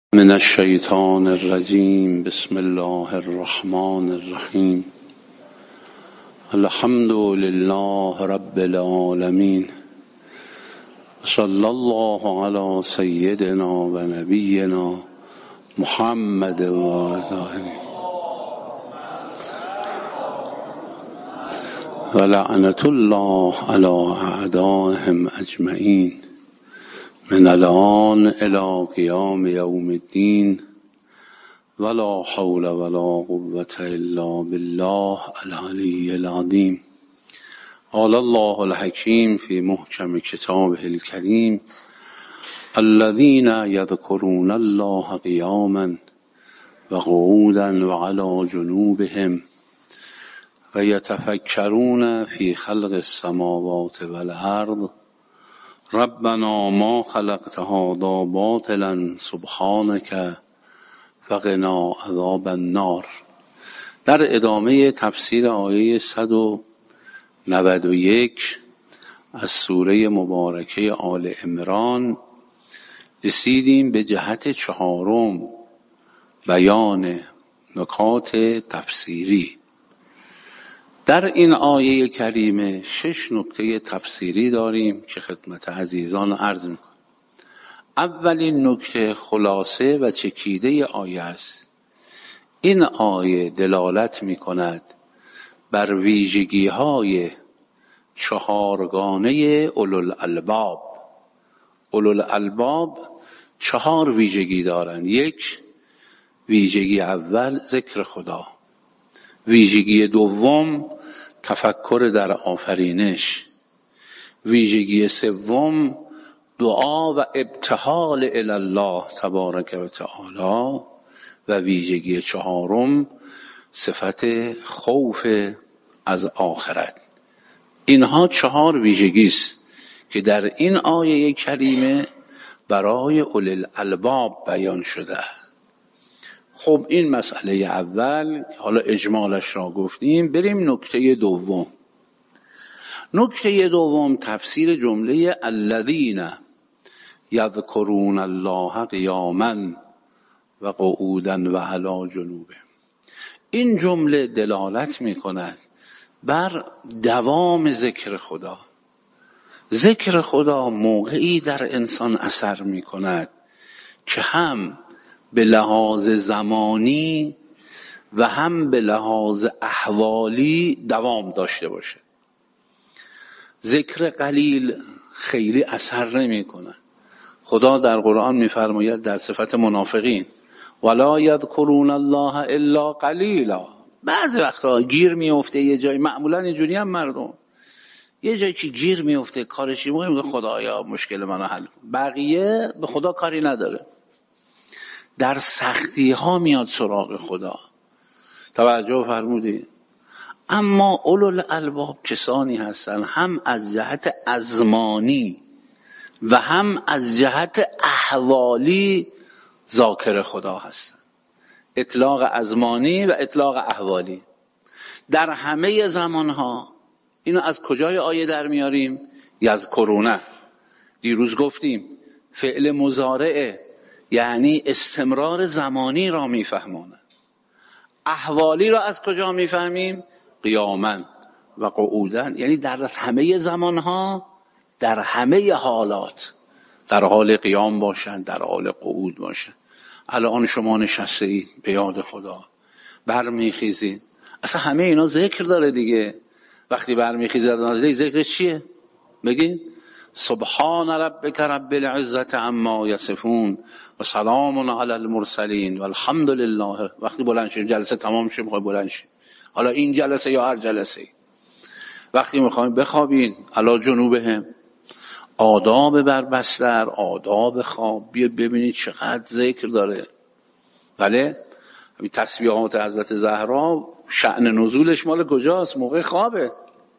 من الشیطان الرجیم. بسم الله الرحمن الرحیم. الحمد لله رب العالمین. صلی الله علی سیدنا و نبینا محمد و آله و لعنت الله علی اعدائهم اجمعین من الان الی قیام یوم الدین ولا حول ولا قوة الا بالله العلی العظیم. قال الله الحکیم فی محکم کتابه الکریم: الذین یذکرون الله قیاما و قعودا و علی جنوبهم و یتفکرون فی خلق السماوات والارض ربنا ما خلقت هذا باطلا سبحانك فقنا عذاب النار. در ادامه تفسیر آیه 191 از سوره مبارکه آل عمران رسیدیم به جهت چهارم، بیان نکات تفسیری. در این آیه کریمه 6 نکته تفسیری داریم که خدمت عزیزان عرض میکنم. اولین نکته خلاصه و چکیده آیه است. این آیه دلالت میکند بر ویژگی های چهارگانه اولوالالباب. اولوالالباب 4 ویژگی دارند. یک، ویژگی اول ذکر خدا. ویژگی دوم تفکر در آفرینش. ویژگی سوم دعا و ابتهال الی الله تبارک و تعالی. و ویژگی چهارم صفت خوف از آخرت. اینها 4 ویژگی است که در این آیه کریمه برای اولوالالباب بیان شده. خب این مسئله اول، حالا اجمالش را گفتیم. بریم نکته دوم. نکته دوم تفسیر جمله الذین یذکرون الله قیاما و قعودا و علی جنوبه. این جمله دلالت می کند بر دوام ذکر خدا. ذکر خدا موقعی در انسان اثر می کند که هم به لحاظ زمانی و هم به لحاظ احوالی دوام داشته باشه. ذکر قلیل خیلی اثر نمی کنه. خدا در قرآن می‌فرماید در صفت منافقین: ولا یذکرون الله الا قلیلا. بعضی وقتا گیر میفته یه جای، معمولا اینجوری هم مردم یه جایی که گیر میفته کارش میگه خدایا مشکل منو حل کن. بقیه به خدا کاری نداره، در سختی ها میاد سراغ خدا. توجه فرمودید؟ اما اولوالالباب کسانی هستند هم از جهت ازمانی و هم از جهت احوالی ذاکر خدا هستند. اطلاق ازمانی و اطلاق احوالی در همه زمانها. اینو از کجای آیه در میاریم؟ یذکرونه. دیروز گفتیم فعل مضارعه، یعنی استمرار زمانی را میفهمونه. احوالی را از کجا میفهمیم؟ قیاما و قعودا، یعنی در همه زمانها، در همه حالات، در حال قیام باشند، در حال قعود باشند. الان شما نشسته اید به یاد خدا، برمیخیزید، اصلا همه اینا ذکر داره دیگه. وقتی برمیخیزید ذکر چیه؟ بگید سبحان ربک رب العزة عما یصفون و سلام علی المرسلین و الحمد لله. وقتی بلند شید جلسه تمام شد میخوای بلند شید، حالا این جلسه یا هر جلسه. وقتی میخوایم بخوابین علی جنوبهم، آداب بر بستر، آداب خواب. بیا ببینید چقدر ذکر داره. بله، همین تسبیحات حضرت زهرا شأن نزولش مال کجاست؟ موقع خوابه.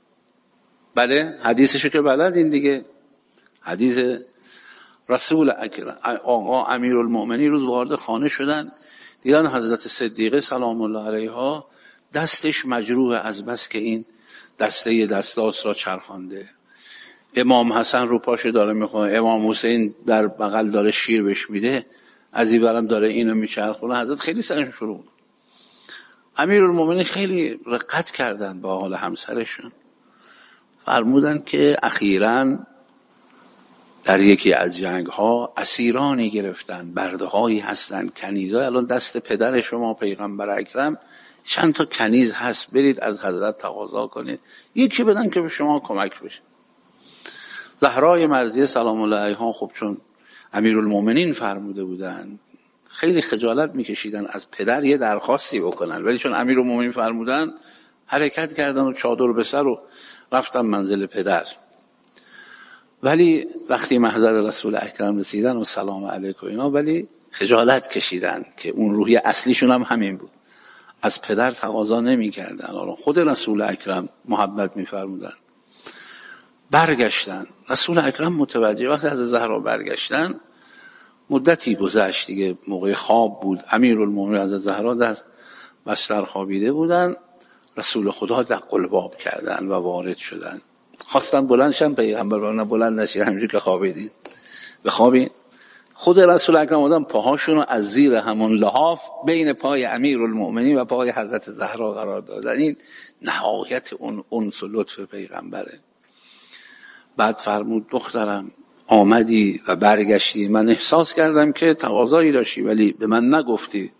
بله، حدیثشو که بلدین دیگه. حدیث رسول اکرم آقا امیرالمؤمنین روز وارد خانه شدن، دیدن حضرت صدیقه سلام الله علیها دستش مجروح از بس که این دستاس را چرخانده. امام حسن رو پاش داره میخواه، امام حسین در بغل داره شیر بهش میده. از این برم داره اینو میچرخونه. حضرت خیلی سرشون شروع بود. امیرالمومنین خیلی رقت کردن با حال همسرشون، فرمودن که اخیراً در یکی از جنگ ها اسیرانی گرفتن، برده هایی هستن، کنیزهای، الان دست پدر شما پیغمبر اکرم چند تا کنیز هست، برید از حضرت تقاضا کنید یکی بدن که به شما کمک بشه. زهرای مرضیه سلام الله علیها خب چون امیرالمومنین فرموده بودن خیلی خجالت میکشیدن از پدر یه درخواستی بکنن، ولی چون امیرالمومنین فرمودن حرکت کردن و چادر به سر و رفتن منزل پدر. ولی وقتی محضر رسول اکرم رسیدن و سلام علیکم اینا، ولی خجالت کشیدن که اون روحیه اصلیشون هم همین بود، از پدر تقاضا نمی کردن، خود رسول اکرم محبت می فرمودن. برگشتن، رسول اکرم متوجه، وقتی از زهرا برگشتن مدتی گذشت دیگه، موقع خواب بود، امیرالمومنین از زهرا در بستر خوابیده بودن، رسول خدا دق الباب کردن و وارد شدن. خواستن بلند شن، پیغمبر فرمودن بلند نشید، همینجوری که خوابیدین بخوابین. خود رسول اکرم آدم پاهاشون رو از زیر همون لحاف بین پای امیرالمومنین و پای حضرت زهرا قرار دادن. این نهایت اون انس و لطف پیغمبره. بعد فرمود دخترم آمدی و برگشتی، من احساس کردم که تقاضایی داشتی ولی به من نگفتی.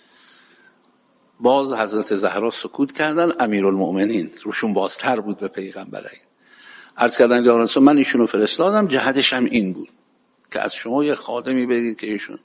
باز حضرت زهرا سکوت کردن، امیرالمومنین روشون بازتر بود به پیغمبر. عرض کردن یا رسول من ایشونو فرستادم، جهتش هم این بود که از شما یه خادمی بدید که ایشون.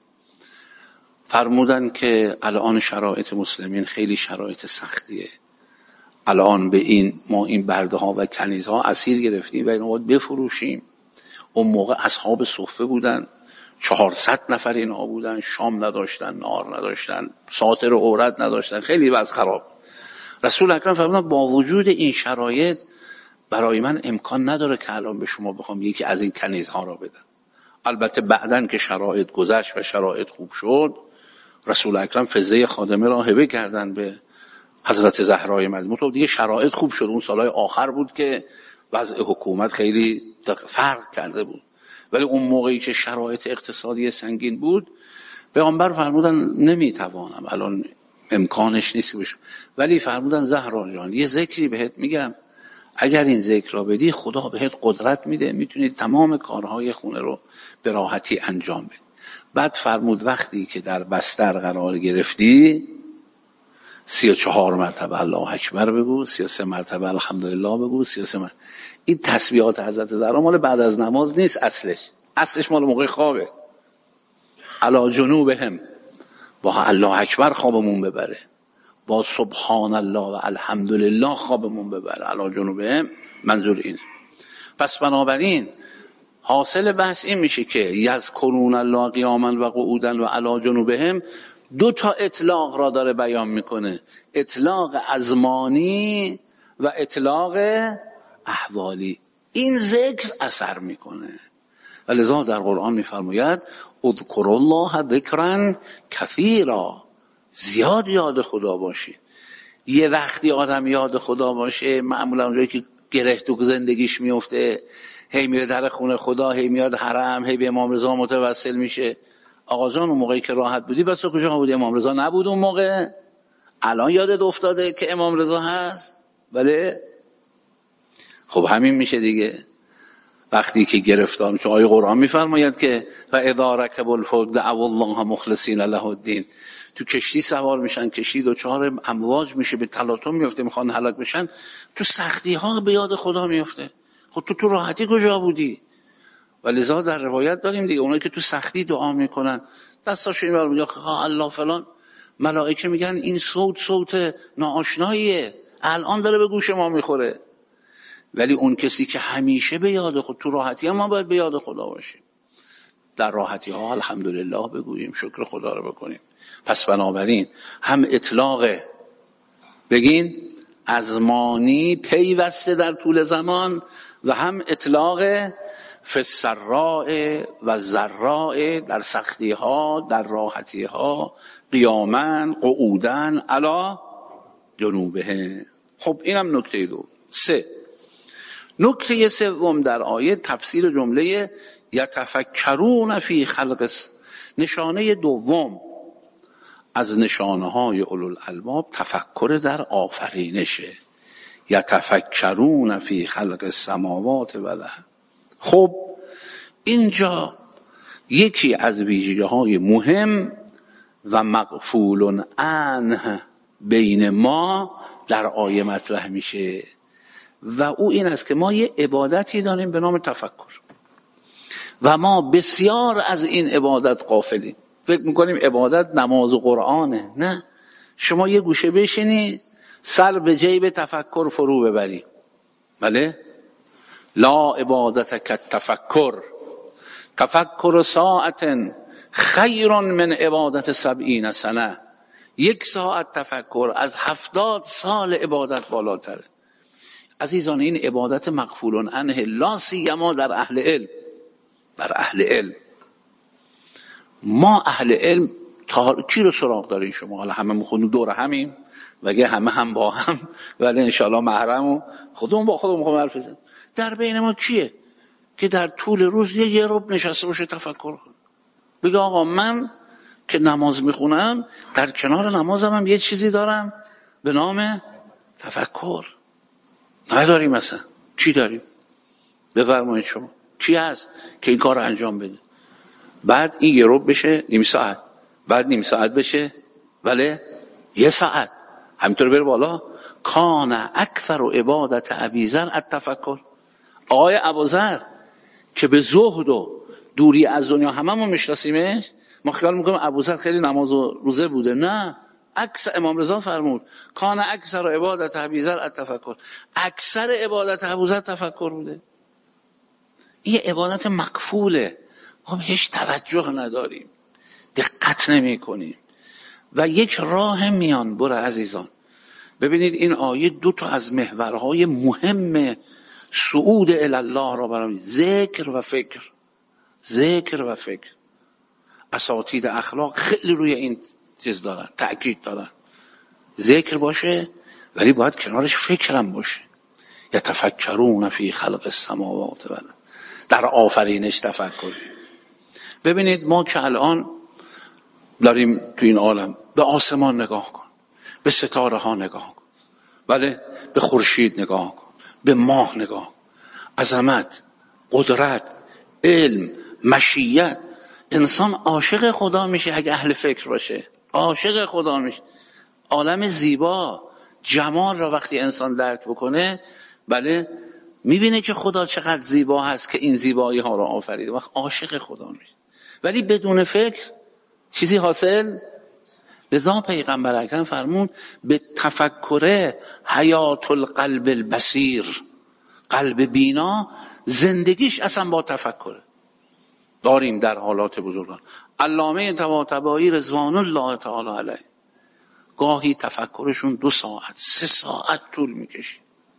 فرمودن که الان شرایط مسلمین خیلی شرایط سختیه، الان به این ما این برده ها و کنیز ها اسیر گرفتیم و اینا باید بفروشیم. اون موقع اصحاب صفه بودن، 400 نفر اینا بودن، شام نداشتن، نهار نداشتن، ساتر عورت نداشتن، خیلی وضع خراب. رسول اکرم فرمودن با وجود این شرایط برای من امکان نداره که الان به شما بخوام یکی از این کنیزها را بدم. البته بعدن که شرایط گذشت و شرایط خوب شد، رسول اکرم فضه خادمه را هبه کردن به حضرت زهرای مظلوم. تو دیگه شرایط خوب شد، اون سالهای آخر بود که وضع حکومت خیلی فرق کرده بود، ولی اون موقعی که شرایط اقتصادی سنگین بود پیغمبر فرمودن نمیتوانم الان، امکانش نیست بشه، ولی فرمودن زهرا جان یه ذکری بهت میگم، اگر این ذکر را بدی خدا بهت قدرت میده، میتونی تمام کارهای خونه رو به راحتی انجام بدی. بعد فرمود وقتی که در بستر قرار گرفتی 34 مرتبه الله اکبر بگو، 33 مرتبه الحمدلله بگو، 33 مرتبه. این تسبیحات حضرت زهرا مال بعد از نماز نیست، اصلش مال موقع خوابه. علی جنوبهم، با الله اکبر خوابمون ببره، با سبحان الله و الحمدلله خوابمون ببره، علی جنوبهم منظور اینه. پس بنابراین حاصل بحث این میشه که یذکرون الله قیاما و قعودا و علی جنوبهم دو تا اطلاق را داره بیان میکنه، اطلاق ازمانی و اطلاق احوالی. این ذکر اثر میکنه و لذا در قرآن میفرماید اذکروا الله ذکرا کثیرا، زیاد یاد خدا باشید. یه وقتی آدم یاد خدا باشه، معمولا اونجایی که گره تو زندگیش میفته، هی میره در خونه خدا، هی میاد حرم، هی به امام رضا متوسل میشه. آقا جان اون موقعی که راحت بودی بس کجا بودی؟ امام رضا نبود اون موقع؟ الان یادت افتاده که امام رضا هست؟ بله. خب همین میشه دیگه. وقتی که گرفتار میشه، آیه قرآن میفرماید که و اذا رکبوا الفلک دعوا الله مخلصین له الدین، تو کشتی سوار میشن، کشتی دوچار امواج میشه، به تلاطم میفته، میخوان هلاک بشن، تو سختی ها به یاد خدا میفته. خب تو راحتی کجا بودی؟ ولذا در روایت داریم دیگه، اونایی که تو سختی دعا میکنن دستاشو اینور میگه الله فلان، ملائکه میگن این صوت ناآشناییه، الان داره به گوش ما میخوره. ولی اون کسی که همیشه به یاد خود، تو راحتی هم ما باید به یاد خدا باشیم، در راحتی ها الحمدلله بگوییم، شکر خدا رو بکنیم. پس بنابراین هم اطلاق بگین ازمانی پیوسته در طول زمان و هم اطلاق فسراء و ضراء، در سختی ها در راحتی ها، قیامن قعودن علی جنوبه. خب اینم نکته دو. نکته سوم در آیه تفسیر جمله یتفکرون فی خلق نشانه دوم از نشانه های اولوالالباب تفکر در آفرینشه. یتفکرون فی خلق السماوات و الارض. خب اینجا یکی از ویژگی‌های مهم و مغفول عنه بین ما در آیه مطرح میشه و او این است که ما یه عبادتی داریم به نام تفکر و ما بسیار از این عبادت غافلیم. فکر میکنیم عبادت نماز و قرآنه. نه، شما یه گوشه بشینی سر به جیب تفکر فرو ببری. بله، لا عبادت کالتفکر، تفکر ساعت خیر من عبادت 70 سنه. 1 ساعت تفکر از 70 سال عبادت بالاتره. عزیزان این عبادت مغفول عنه، لا سیما در اهل علم. در اهل علم ما اهل علم کی رو سراغ دارین شما؟ حالا همه میخونیم دور همیم وگه همه هم با هم ولی انشاءالله محرم و خودمون با خودمون میخوام حرف بزنیم. در بین ما کیه که در طول روز یه ربع نشسته باشه تفکر کنه؟ بگه آقا من که نماز میخونم در کنار نمازم هم یه چیزی دارم به نام تفکر. نداریم مثلا. چی داریم؟ بفرمایید شما چی هست که این کار رو انجام بده؟ بعد این یه ربع بشه نیم ساعت، بعد نیم ساعت بشه ولی 1 ساعت، همینطور بره بالا. کان اکثر عبادت ابیذر التفکر. آقای ابوذر که به زهد و دوری از دنیا هممون میشناسیمش، ما خیال میکنیم ابوذر خیلی نماز و روزه بوده. نه، اکثر امام رضا فرمود کان اکثر عبادت ابیذر التفکر. اکثر عبادت ابوذر تفکر بوده. این عبادت مغفوله، ما بهش توجه نداریم، دقت نمی کنیم. و یک راه میان بر عزیزان، ببینید این آیه 2 تا از محورهای مهم صعود الی الله را برام، ذکر و فکر. ذکر و فکر. اساتید اخلاق خیلی روی این چیز دارن، تأکید دارن. ذکر باشه ولی باید کنارش فکرم باشه. یتفکرون فی خلق السماوات و الارض. در آفرینش تفکر. ببینید ما که الان داریم تو این عالم، به آسمان نگاه کن، به ستاره ها نگاه کن، بله، به خورشید نگاه کن، به ماه نگاه کن. عظمت، قدرت، علم، مشیت. انسان عاشق خدا میشه اگه اهل فکر باشه. عاشق خدا میشه. عالم زیبا، جمال را وقتی انسان درک بکنه، بله، میبینه که خدا چقدر زیبا هست که این زیبایی ها را آفریده. وقت عاشق خدا میشه. ولی بدون فکر چیزی حاصل. لذا پیغمبر اکرم فرمود به تفکر حیات القلب البصیر. قلب بینا زندگیش اصلا با تفکره. داریم در حالات بزرگان. علامه طباطبایی رضوان الله تعالی علیه گاهی تفکرشون 2 ساعت 3 ساعت طول میکشه.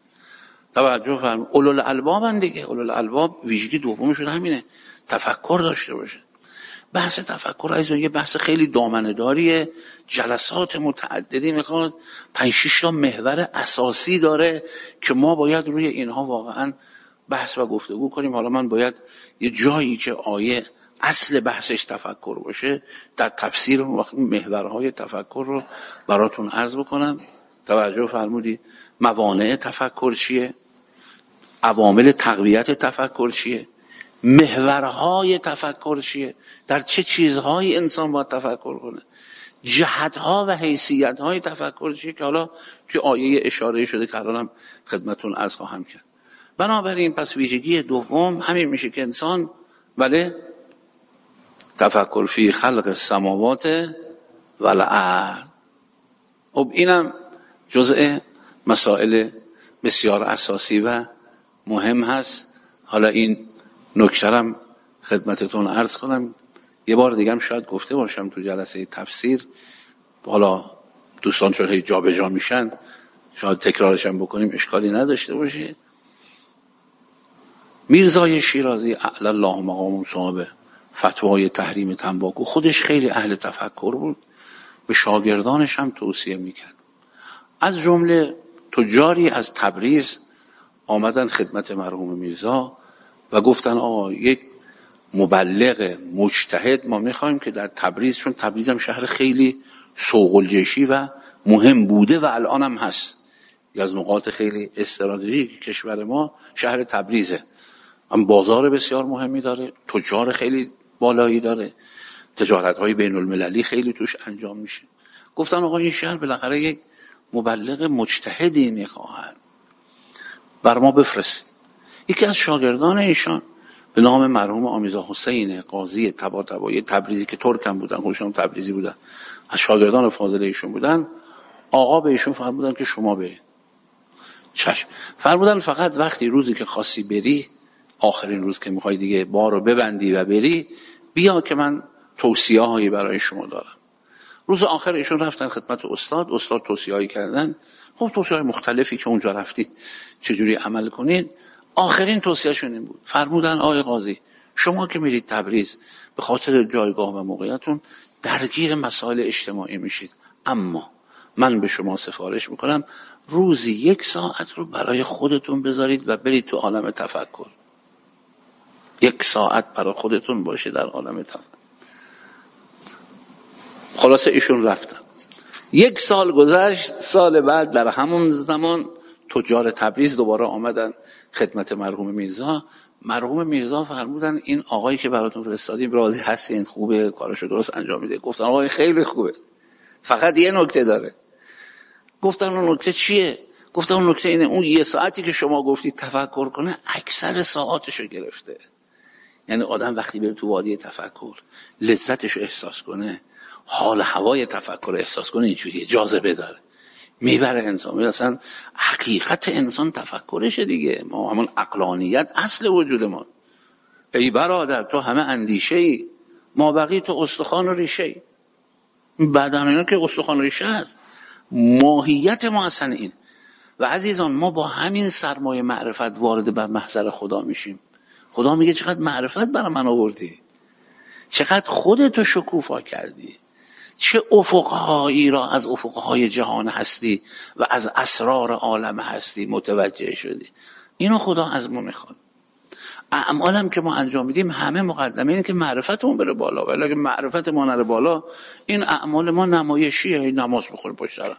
توجه فرمایید. اولوالالبابن دیگه. اولوالالباب ویژگی دومشون همینه، تفکر داشته باشه. بحث تفکر ایزون یه بحث خیلی دامنه داریه، جلسات متعددی میخواد، 5-6 تا محور اساسی داره که ما باید روی اینها واقعا بحث و گفتگو کنیم. حالا من باید یه جایی که آیه اصل بحثش تفکر باشه در تفسیر محورهای تفکر رو براتون عرض بکنم. توجه فرمودید. موانع تفکر چیه؟ عوامل تقویت تفکر چیه؟ محورهای تفکر چیه؟ در چه چیزهایی انسان باید تفکر کنه؟ جهتها و حیثیتهای تفکر چیه که حالا توی آیه اشاره شده که الانم خدمتون عرض خواهم کرد. بنابراین پس ویژگی دوم همین میشه که انسان بله تفکر فی خلق السماوات و الارض. خب اینم جزء مسائل بسیار اساسی و مهم هست. حالا این نکترم خدمتتون عرض کنم. یه بار دیگه هم شاید گفته باشم تو جلسه تفسیر، حالا دوستان چون هی جا به جا میشن شاید تکرارش هم بکنیم اشکالی نداشته باشه. میرزای شیرازی اعلی الله مقام صاحب فتوای تحریم تنباکو خودش خیلی اهل تفکر بود، به شاگردانش هم توصیه میکرد. از جمله تجاری از تبریز آمدن خدمت مرحوم میرزا و گفتن آقا یک مبلغ مجتهد ما میخوایم که در تبریز، چون تبریز هم شهر خیلی سوق الجیشی و مهم بوده و الان هم هست، یکی از نقاط خیلی استراتژیک کشور ما شهر تبریزه، هم بازار بسیار مهمی داره، تجار خیلی بالایی داره، تجارت‌های بین المللی خیلی توش انجام میشه. گفتن آقا این شهر بالاخره یک مبلغ مجتهدی میخواهد، بر ما بفرست. یکی از شاگردان ایشان به نام مرحوم آمیزا حسین قاضی طباطبایی تبریزی که ترک هم بودن، خودشون تبریزی بودن، از شاگردان فاضل ایشون بودن، آقا به ایشون فرمودن که شما برید. چشم. فرمودن فقط وقتی روزی که خواستی بری، آخرین روز که میخوای دیگه بار رو ببندی و بری، بیا که من توصیه هایی برای شما دارم. روز آخر ایشون رفتن خدمت استاد توصیه هایی کردن. خب توصیه های مختلفی که اونجا رفتید چجوری عمل کنید. آخرین توصیهشون این بود، فرمودن آقای قاضی شما که میرید تبریز به خاطر جایگاه و موقعیتون درگیر مسائل اجتماعی میشید، اما من به شما سفارش میکنم روزی 1 ساعت رو برای خودتون بذارید و برید تو عالم تفکر. 1 ساعت برای خودتون باشه در عالم تفکر. خلاصه ایشون رفتن. 1 سال گذشت. سال بعد در همون زمان تجار تبریز دوباره آمدن خدمت مرحوم میرزا. مرحوم میرزا فرمودن این آقایی که براتون فرستادیم راضی هستین؟ خوبه؟ کارشو درست انجام میده؟ گفتن آقای خیلی خوبه، فقط یه نکته داره. گفتن اون نکته چیه؟ گفتن اون نکته اینه اون 1 ساعتی که شما گفتید تفکر کنه اکثر ساعاتشو گرفته. یعنی آدم وقتی بره تو وادی تفکر لذتشو احساس کنه، حال هوای تفکر احساس کنه، اینجوریه، جاذبه داره، میبره انسان. اصلا حقیقت انسان تفکرشه دیگه. ما همون عقلانیت اصل وجود ما. ای برادر تو همه اندیشه ای، ما بقی تو استخوان و ریشه ای. بدن اینا که استخوان و ریشه هست، ماهیت ما اصلا این. و عزیزان ما با همین سرمایه معرفت وارد بر محضر خدا میشیم. خدا میگه چقدر معرفت برای من آوردی، چقدر خودتو شکوفا کردی، چه افقهایی را از افقهای جهان هستی و از اسرار عالم هستی متوجه شدی. اینو خدا از ما میخواد. اعمالم که ما انجام میدیم همه مقدمه اینه که معرفتمون بره بالا، ولی اگه معرفت ما نره بالا این اعمال ما نمایشیه. این نماز بخوریم پشت سرم.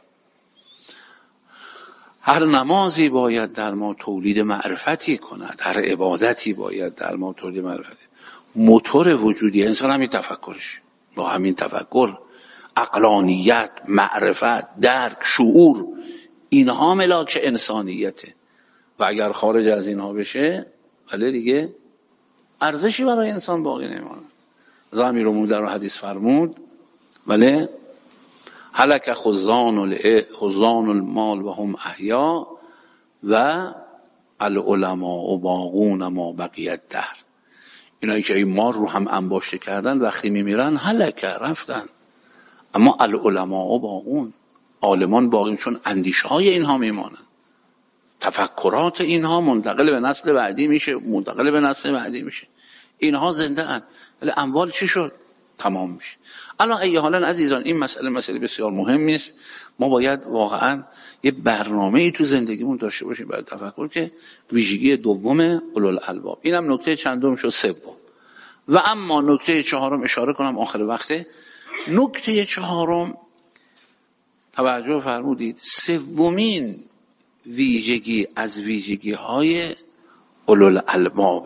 هر نمازی باید در ما تولید معرفتی کند، هر عبادتی باید در ما تولید معرفتی. موتور وجودی انسان همین تفکرش. با همین تفکر عقلانیت، معرفت، درک، شعور، اینها ملاک انسانیته. و اگر خارج از اینها بشه ولی دیگه ارزشی برای انسان باقی نمیمونه. زمیر و در حدیث فرمود ولی هلک خزان المال و هم احیا و العلماء باقون ما بقیت دهر. اینایی که این مال رو هم انباشته کردن وقتی میمیرن هلک رفتن، اما العلماء باقون، عالمان باقیم، چون اندیشه های اینها میمانن، تفکرات اینها منتقل به نسل بعدی میشه، اینها زنده اند. ولی اموال چی شد؟ تمام میشه. الان ای حالا عزیزان این مسئله بسیار مهمی است. ما باید واقعا یه برنامه‌ای تو زندگیمون داشته باشیم برای تفکر که ویژگی دوم اولوالالباب. اینم نکته چندم شد، سوم. و اما نکته 4 اشاره کنم آخر وقته. نکته 4 توجه فرمودید، سومین ویژگی از ویژگی‌های اولوالالباب،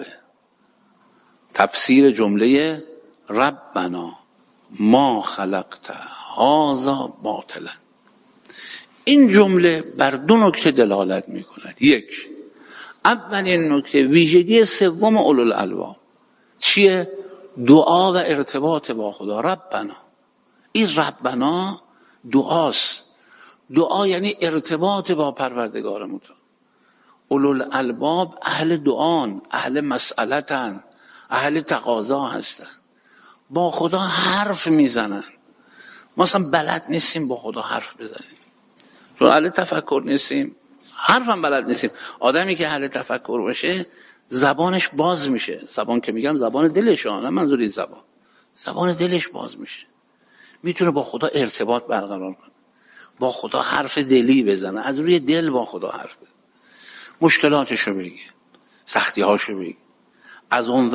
تفسیر جمله ربنا ما خلقت هذا باطلا. این جمله بر 2 نکته دلالت می‌کند. 1. اولین نکته ویژگی سوم اولوالالباب چیه؟ دعا و ارتباط با خدا. ربنا، این ربنا دعاست. دعا یعنی ارتباط با پروردگارمون. اولوالالباب اهل دعان، اهل مسئلتن، اهل تقاضا هستن، با خدا حرف میزنن. ما اصلا بلد نیستیم با خدا حرف بزنیم، چون اهل تفکر نیستیم، حرف هم بلد نیستیم. آدمی که اهل تفکر باشه زبانش باز میشه. زبان که میگم زبان دلش، نه منظوری زبان دلش باز میشه، میتونه با خدا ارتباط برقرار کنه، با خدا حرف دلی بزنه، از روی دل با خدا حرف بزنه، مشکلاتشو بگه، سختی‌هاشو بگه. از اونور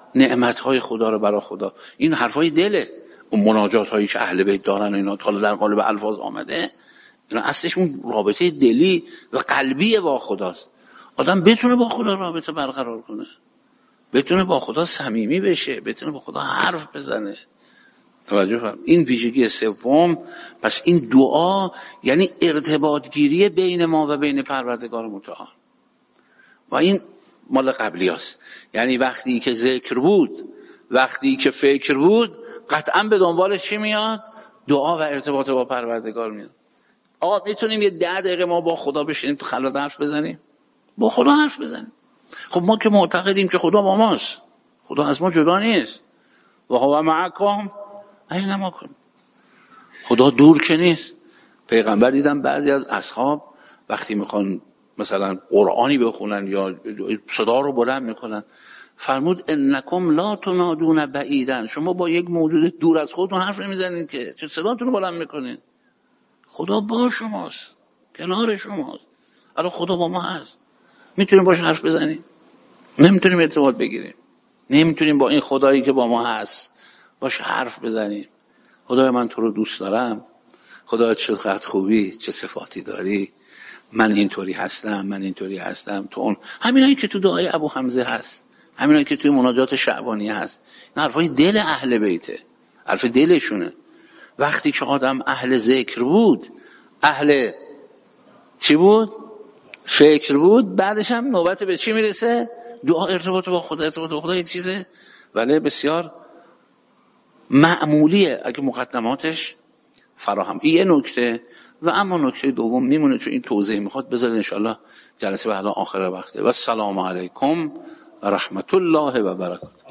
نعمتهای خدا رو برای خدا. این حرفای دله. اون مناجات هایی که اهل بیت دارن و اینا حالا در قالب الفاظ آمده، اینا اصلش اون رابطه دلی و قلبی با خداست. آدم بتونه با خدا رابطه برقرار کنه، بتونه با خدا صمیمی بشه، بتونه با خدا حرف بزنه. توجه فرم. این ویژگی سوم. پس این دعا یعنی ارتباط گیری بین ما و بین پروردگار متعال، و این مال قبلی هست. یعنی وقتی که ذکر بود، وقتی که فکر بود، قطعا به دنبالش چی میاد؟ دعا و ارتباط با پروردگار میاد. آقا میتونیم یه 10 دقیقه ما با خدا بشینیم تو خلوت حرف بزنیم؟ با خدا حرف بزنیم. خب ما که معتقدیم که خدا با ماست، خدا از ما جدا نیست. و هو معکم اینما کنتم. خدا دور که نیست. پیغمبر دیدم بعضی از اصحاب وقتی میخوان مثلا قرآنی بخونن یا صدا رو بلند میکنن، فرمود انکم لا تنادون بعیدن، شما با یک موجود دور از خودتون حرف نمیزنین که چه صداتون رو بلند میکنین؟ خدا با شماست، کنار شماست. الان خدا با ما هست، میتونیم باش حرف بزنیم؟ نمیتونیم ارتباط بگیریم، نمیتونیم با این خدایی که با ما هست باش حرف بزنیم. خدای من تو رو دوست دارم، خدا چقدر خوبی، چه صفاتی داری، من اینطوری هستم، من اینطوری هستم. تو اون همینایی که تو دعای ابو حمزه هست، همینایی که توی مناجات شعبانی هست، این حرفای دل اهل بیته، حرف دلشونه. وقتی که آدم اهل ذکر بود، اهل چی بود؟ فکر بود، بعدش هم نوبت به چی میرسه؟ دعا، ارتباط با خدا. ارتباط با خدا یک چیزه ولی بسیار معمولیه اگه مقدماتش فراهم. این یه نکته. و اما نکته دوم میمونه، چون این توضیح میخواد، بذارید انشاءالله جلسه به حالا آخر وقته. و السلام علیکم و رحمت الله و برکاته.